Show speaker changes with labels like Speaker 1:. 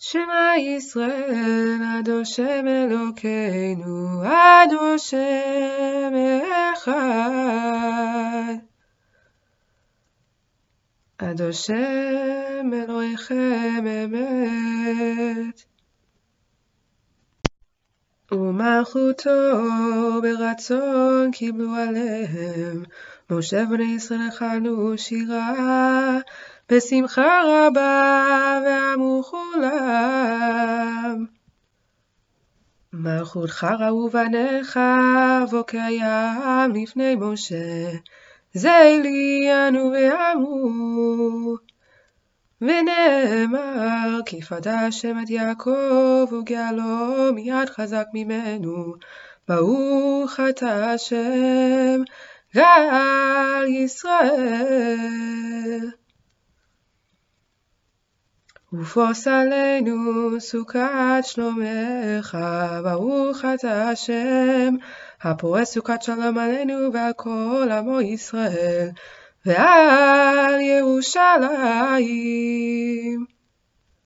Speaker 1: שמע ישראל, עד השם אלוקינו, עד השם אחד. עד השם אלוהיכם אמת. ומלכותו ברצון קיבלו עליהם, משה בני ישראל חנו שירה, בשמחה רבה ואמרו כולם. מלכותך ראו בניך בוקר ים לפני משה, זה לי אנו ואמרו. ונאמר כי פדה השם את יעקב וגאלו מיד חזק ממנו, ברוך אתה השם גאל ישראל. ופוס עלינו סוכת שלומך, ברוך אתה השם הפורס סוכת שלום עלינו ועל כל עמו ישראל ועל ירושלים.